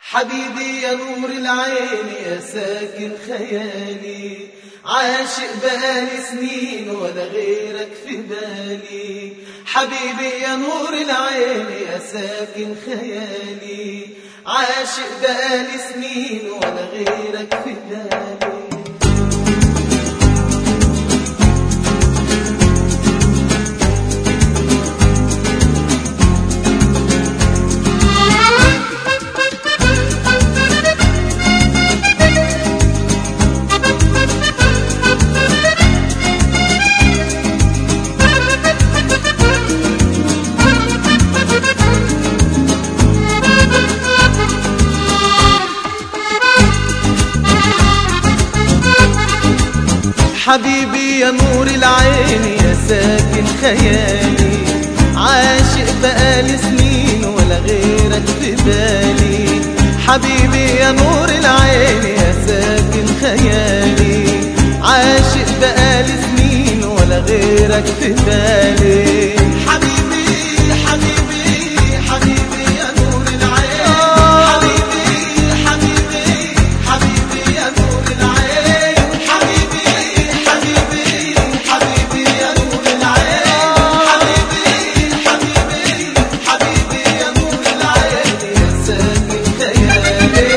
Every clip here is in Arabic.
حبيبي يا نور العين يا ساكن خيالي، عاشق بقالي سنين ولا غيرك في بالي. حبيبي يا نور العين يا ساكن خيالي، عاشق بقالي سنين ولا غيرك في بالي. حبيبي يا نور العين يا ساكن خيالي، عاشق بقالي سنين ولا غيرك في بالي. حبيبي يا نور العين يا ساكن خيالي، عاشق بقالي سنين ولا غيرك في بالي. حبيبي حبيبي حبيبي يا نور العين، حبيبي حبيبي حبيبي يا نور العين، حبيبي حبيبي حبيبي يا نور العين، حبيبي حبيبي حبيبي يا نور العين يا ساكن خيالي.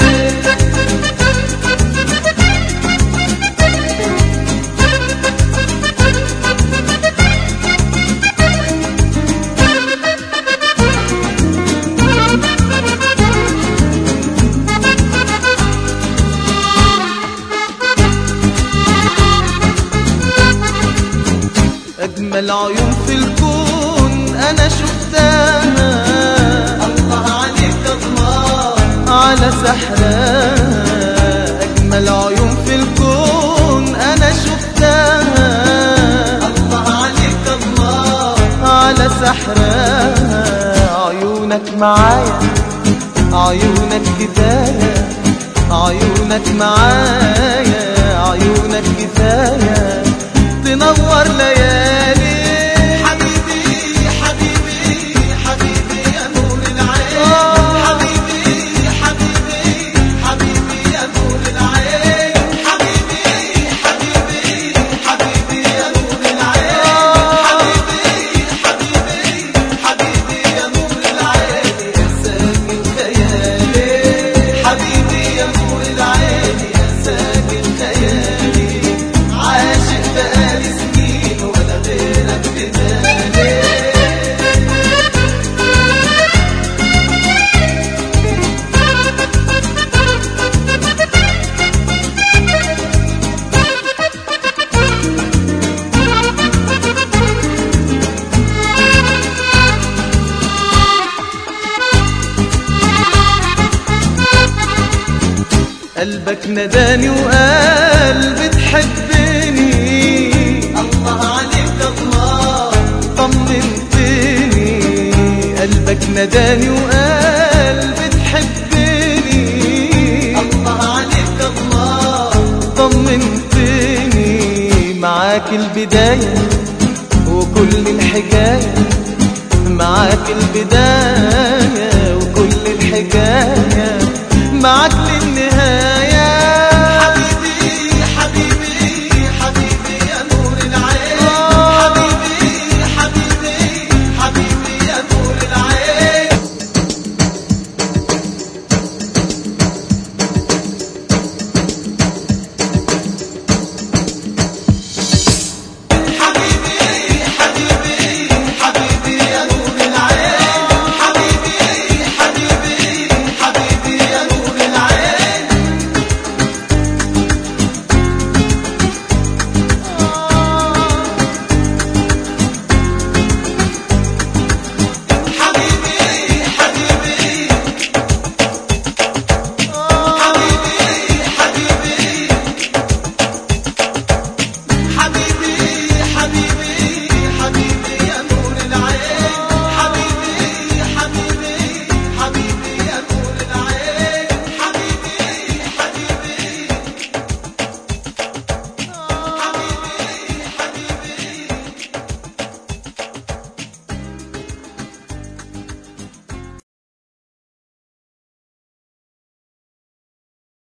أجمل عيون في الكون أنا شفتها، الله عليك الله على سحرها. أجمل عيون في الكون أنا شفتها، الله عليك الله على سحرها. عيونك معايا عيونك كفاية، عيونك معايا عيونك كفاية تنور ليالي. حبيبي حبيبي حبيبي يا نور العين، حبيبي حبيبي حبيبي يا نور العين، حبيبي حبيبي حبيبي يا نور العين، حبيبي حبيبي حبيبي يا نور العين يا ساكن خيالي. حبيبي يا نور العين يا ساكن خيالي، عاشق بقالي سنين ولا غيرك في بالي. قلبك نداني وقال بتحبني، الله عليك الله طمنتني. قلبك نداني وقال بتحبني، الله عليك الله طمنتني. معاك البداية وكل الحكاية، معاك البداية وكل الحكاية، معاك